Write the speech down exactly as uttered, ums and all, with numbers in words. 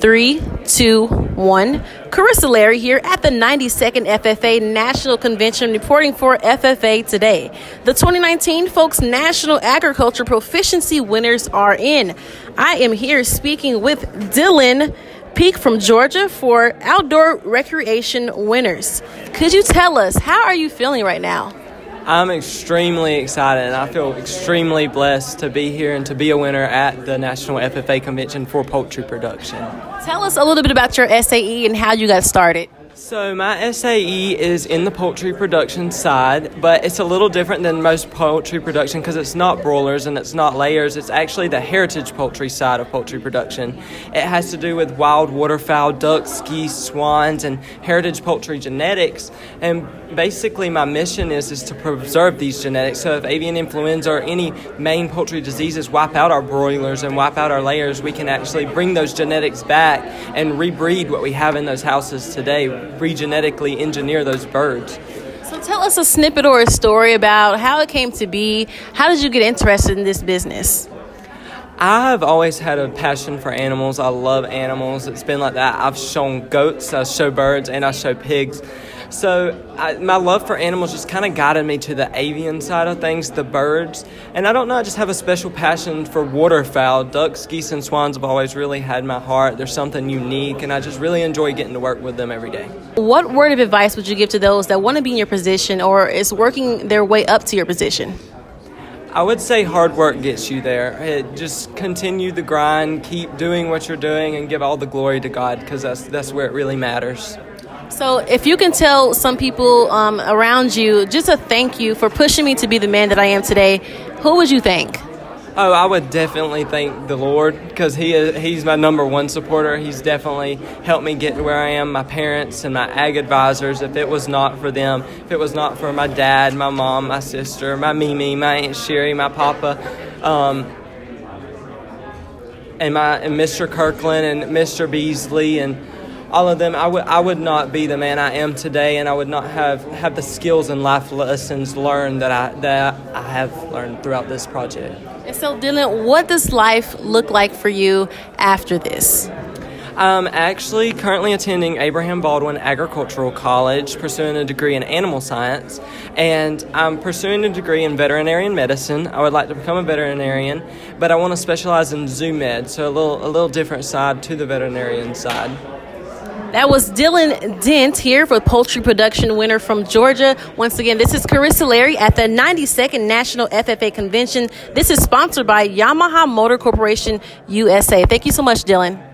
Three, two, one. Carissa Larry here at the ninety-second F F A National Convention reporting for F F A Today. The twenty nineteen Folks National Agriculture Proficiency winners are in. I am here speaking with Dylan Peak from Georgia for Outdoor Recreation winners. Could you tell us, how are you feeling right now? I'm extremely excited, and I feel extremely blessed to be here and to be a winner at the National F F A Convention for Poultry Production. Tell us a little bit about your S A E and how you got started. So my S A E is in the poultry production side, but it's a little different than most poultry production because it's not broilers and it's not layers. It's actually the heritage poultry side of poultry production. It has to do with wild waterfowl, ducks, geese, swans, and heritage poultry genetics. And basically my mission is, is to preserve these genetics. So if avian influenza or any main poultry diseases wipe out our broilers and wipe out our layers, we can actually bring those genetics back and rebreed what we have in those houses today, regenetically engineer those birds. So tell us a snippet or a story about how it came to be. How did you get interested in this business? I've always had a passion for animals. I love animals. It's been like that. I've shown goats, I show birds, and I show pigs. So I, my love for animals just kind of guided me to the avian side of things, the birds. And I don't know, I just have a special passion for waterfowl. Ducks, geese, and swans have always really had my heart. There's something unique, and I just really enjoy getting to work with them every day. What word of advice would you give to those that want to be in your position or is working their way up to your position? I would say hard work gets you there. It, just continue the grind, keep doing what you're doing, and give all the glory to God, because that's, that's where it really matters. So if you can tell some people um, around you just a thank you for pushing me to be the man that I am today, who would you thank? Oh, I would definitely thank the Lord, because he is, he's my number one supporter. He's definitely helped me get to where I am. My parents and my ag advisors, if it was not for them, if it was not for my dad, my mom, my sister, my Mimi, my Aunt Sherry, my papa, um, and my and Mister Kirkland and Mister Beasley and all of them, I would I would not be the man I am today, and I would not have, have the skills and life lessons learned that I that I have learned throughout this project. And so, Dylan, what does life look like for you after this? I'm actually currently attending Abraham Baldwin Agricultural College, pursuing a degree in animal science, and I'm pursuing a degree in veterinarian medicine. I would like to become a veterinarian, but I want to specialize in zoo med, so a little a little different side to the veterinarian side. That was Dylan Dent here for Poultry Production winner from Georgia. Once again, this is Carissa Larry at the ninety-second National F F A Convention. This is sponsored by Yamaha Motor Corporation U S A. Thank you so much, Dylan.